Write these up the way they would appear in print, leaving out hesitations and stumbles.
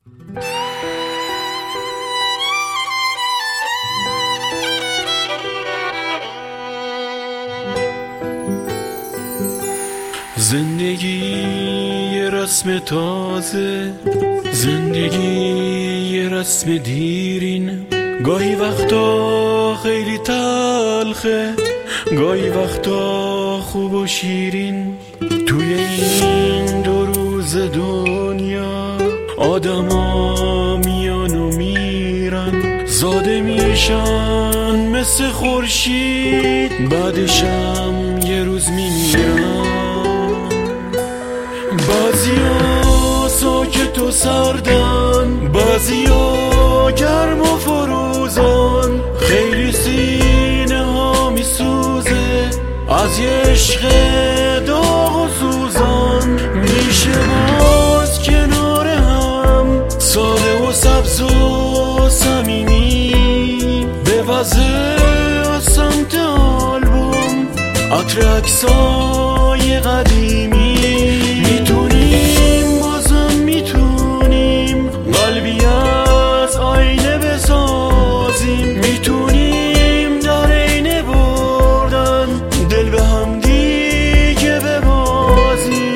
زندگی یه رسم تازه، زندگی یه رسم دیرین. گاهی وقتا خیلی تلخه، گاهی وقتا خوب و شیرین. توی این 2 روز دنیا آدما میان و میرن، زاده میشن مثل خورشید، بعدشم یه روز میمیرن. بعضیا ساکت و سردن، بعضیا گرم و فروزان. خیلی سینه ها میسوزه از یه عشق داغ و سوزان. میشه باز کنار هم ساده و سبز و صمیمی، به وضع از سمت آلبوم عطر عکسای قدیمی. میتونیم بازم میتونیم قلبی از آینه بسازیم، میتونیم در عین بردن دل به هم دیگه ببازیم.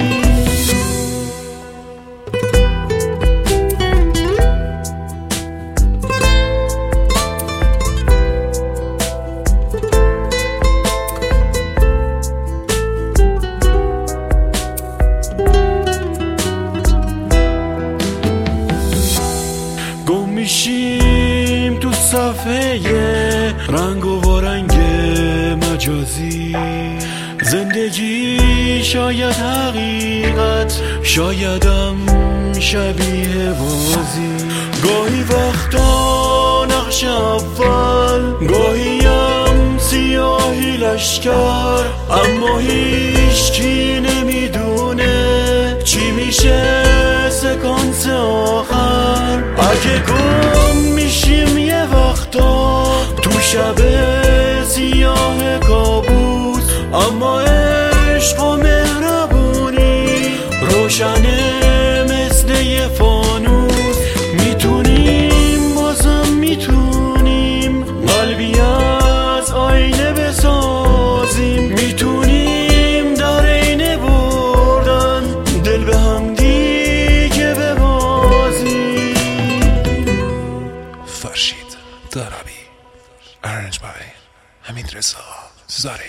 گم میشیم تو صفحه رنگ و وارنگ مجازی. زندگی شاید حقیقت، شایدم شبیه بازی. گاهی وقتا نقش اول، گاهی هم سیاهی لشکر، اما هیچ کی نمیدونه چی میشه سکانس آخر. اگه گم میشیم یه وقتا تو شب سیاه کابوس، اما عشق و مهربونی روشنه مثل یه فانوس. میتونیم بازم میتونیم قلبی از آینه بسازیم، میتونیم در عین بردن دل به هم دیگه ببازیم. فرشید دارابی، Arranged by حمید رضا زاری.